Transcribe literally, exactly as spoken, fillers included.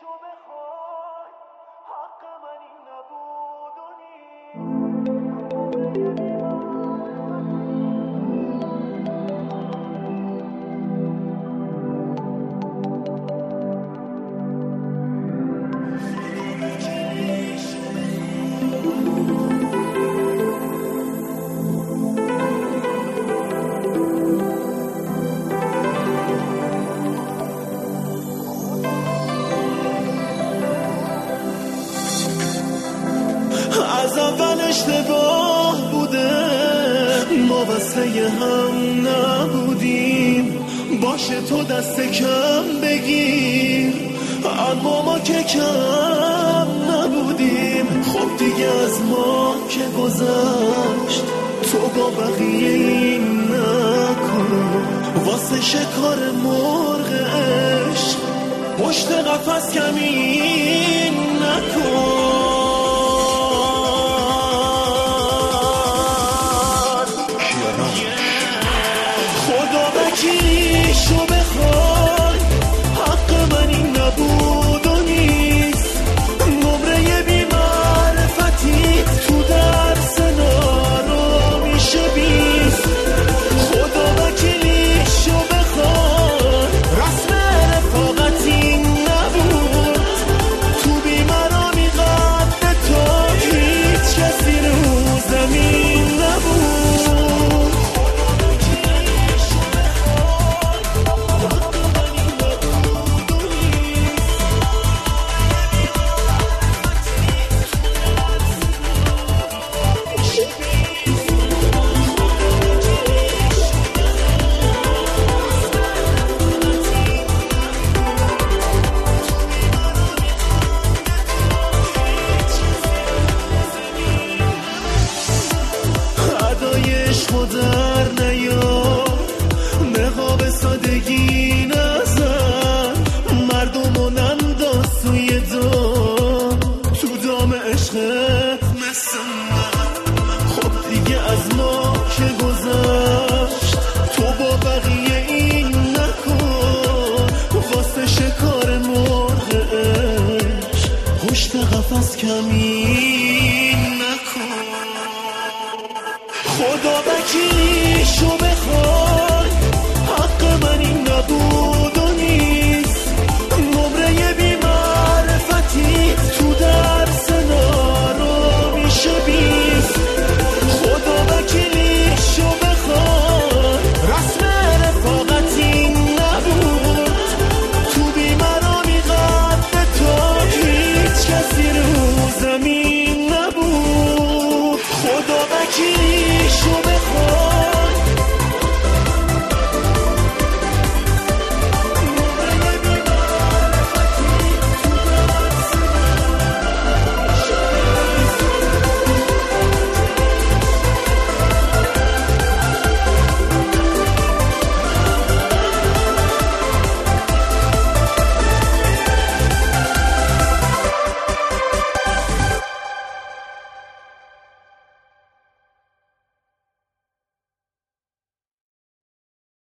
از اول اشتباه بوده، ما واسه هم نبودیم، باشه تو دست کم بگیر، اما ما که کم نبودیم. خب دیگه از ما که گذشت، تو با بقیه این نکن، واسه شکار مرغ عشق پشت قفس کمین نکن. وکیلیشو بخوای، حق من این نبود و نیست، نمره بی معرفتی تو درس نارو میشه بیست. خدا وکیلیشو بخوای، رسم رفاقت این نبود، تو بیمرامی قد تو هیچ کسی رو زمین نبود. در نیا نقاب سادگی نزن، مردمو ننداز توی دام، تو دام عشقت مثل من. خب دیگه از ما که گذشت، تو با بقیه این نکن، واسه شکار مرغ عشق پشت قفس کمین نکن. خدا وکیلیشو بخوای، حق من این نبود و نیست، نمره بی معرفتی تو درس نارو میشه بیست. خدا وکیلیشو بخوای، رسم رفاقت این نبود، تو بیمرامی قد تو هیچ کسی رو زمین نبود. خدا وکیلی